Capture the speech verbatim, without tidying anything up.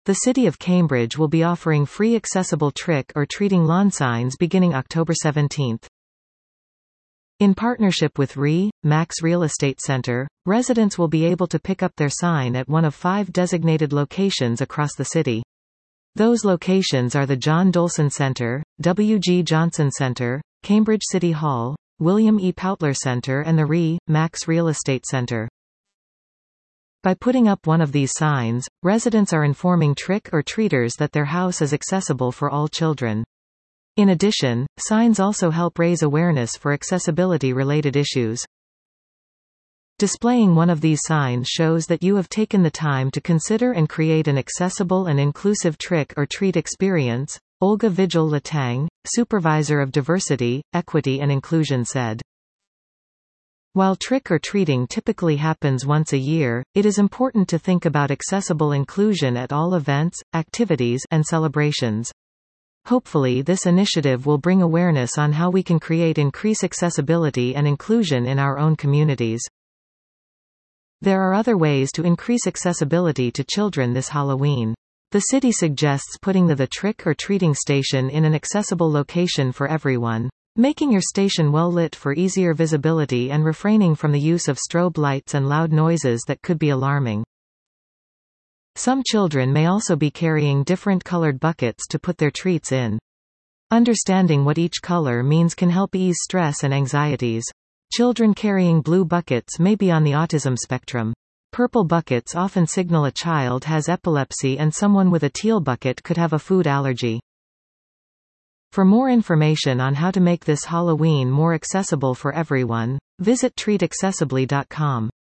The City of Cambridge will be offering free accessible trick-or-treating lawn signs beginning October seventeenth. In partnership with R E, Max Real Estate Center, residents will be able to pick up their sign at one of five designated locations across the city. Those locations are the John Dolson Center, W G Johnson Center, Cambridge City Hall, William E. Poutler Center and the R E, Max Real Estate Center. By putting up one of these signs, residents are informing trick-or-treaters that their house is accessible for all children. In addition, signs also help raise awareness for accessibility-related issues. Displaying one of these signs shows that you have taken the time to consider and create an accessible and inclusive trick-or-treat experience, Olga Vigil-Latang, Supervisor of Diversity, Equity and Inclusion said. While trick-or-treating typically happens once a year, it is important to think about accessible inclusion at all events, activities, and celebrations. Hopefully this initiative will bring awareness on how we can create increased accessibility and inclusion in our own communities. There are other ways to increase accessibility to children this Halloween. The city suggests putting the, the trick-or-treating station in an accessible location for everyone, making your station well lit for easier visibility and refraining from the use of strobe lights and loud noises that could be alarming. Some children may also be carrying different colored buckets to put their treats in. Understanding what each color means can help ease stress and anxieties. Children carrying blue buckets may be on the autism spectrum. Purple buckets often signal a child has epilepsy and someone with a teal bucket could have a food allergy. For more information on how to make this Halloween more accessible for everyone, visit treat accessibly dot com.